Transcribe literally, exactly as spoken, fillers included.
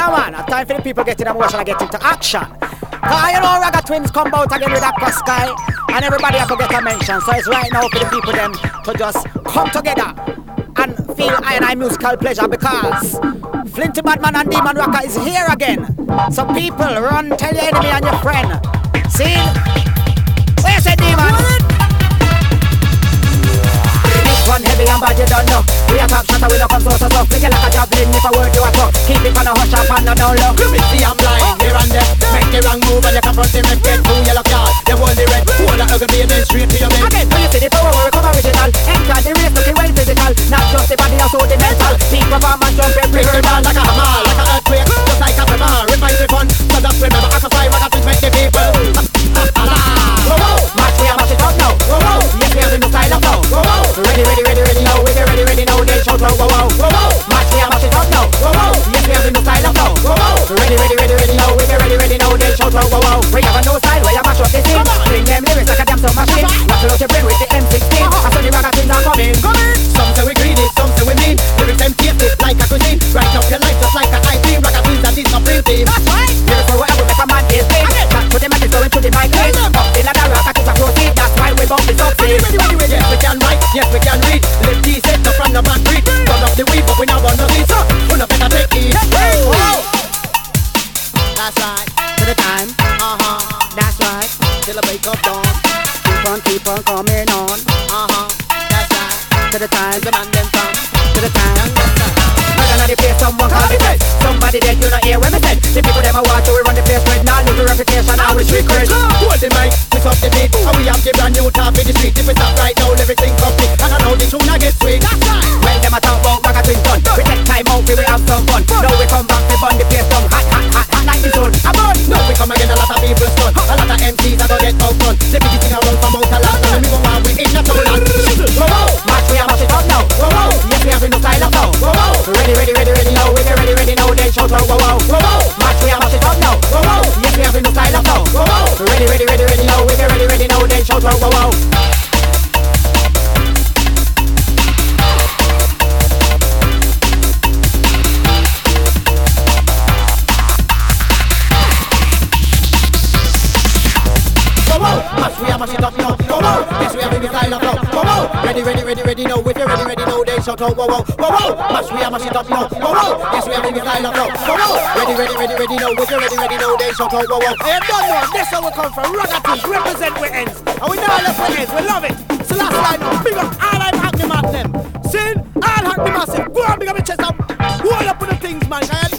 Yeah, man, a time for the people get in emotion and get into action. Cause you know Ragga Twins come out again with Aqua Sky, and everybody have to get a mention. So it's right now for the people them to just come together and feel I and I musical pleasure, because Flinty Badman and Demon Rocker is here again. So people, run, tell your enemy and your friend. See? Where's the Demon? One heavy and bad, you don't know. We a top shatter, we don't come so so so. Make it like a javelin if a word you a talk. Keep it on a hush up and a down low. You see I'm blind, here and there. Make the wrong move and you confront the red. Get two yellow card, you hold the red. Hold that ugly baby then straight to your bed. Again, so you see the power where we come original. Enter the race looking well physical. Not just the body, also the mental. Peak performance, jump every hurdle. Like a hammer, like a earthquake, just like a tremor. Revive the fun, so just remember I can fly rock and make the people. Match we are mash it up now. Yes, we have the new style of now. Ready, ready, ready, ready now. We get ready, ready now. Then shout out, wow, wow. Match we are mash it up now. Yes, we have the new style of now. Ready, ready, ready, ready now. We get ready, ready now. Then shout out, wow, wow. We have a new style where you mash up the scene. Bring them lyrics like a damn sub machine. Rattle out your brain with the M sixteen. I saw the Ragga Twins are coming. Some say we greedy, some say we mean. Lyrics them tasty like a cuisine. Right up your life just like a ice cream. Ragga Twins are discipline team. That's right. Lyrics for whatever make a man is big. Back to the magic going to the mic. Up the ladder, rock, keep a proceed. That's why we bump it up. Ready, ready, ready, ready. Yes, we can write. Yes, we can read. Live decent, no from the bad breed. Run up the weed, but we now want no lead. So, we no better take it. That's right. To the time. Uh-huh. That's right. Till the break of dawn. Keep on, keep on coming on. Uh-huh. That's right. To the time. The man them from. To the time. The place, someone call the best. Somebody dead, you not hear when me said. The people them a watch, so we run the place with now lose the reputation, now we street cred. Hold the mic, mix up the beat, and we have the brand new top in the street. If we stop right now, everything complete, and I know the tune I get sweet. That's right. When them a talk about Ragga Twins done, we take time out, we will have some fun. Now we come back, we burn the place down, hot, hot, hot, hot like the sun. I'm on. Now we come again, a lot of people stun, a lot of M Cs are gonna get outdone. The biggest thing around from out a lot, and we go on, we in the town. Match, we are mash it up now. Yes, we have the new style up now. Ready, ready, ready, ready now. We get ready, ready now. Then shout out, wow, wow. Match, we are mash it up now. Yes, we have the new style up now. Ready, ready, ready, ready now. We get ready, ready now. Then shout out, wow, wow. Match, we are mash it up now. Yes, we have the new style up now. Ready, ready, ready, ready now. If you're ready, ready now, then shout out, wow, wow, wow. Match, we are mash it up now. Yes, we have the new style up now. Ready, ready, ready, ready now. If you're ready, ready now, then shout out, wow, wow. I am done now. That's how we come from. Ragga Twins represent we ends, and we never left we ends. We love it. So last line now. Big up all I'm hack them at them. Sin, all hack them massive. Go on, big up your chest up. Hold up with the things, man.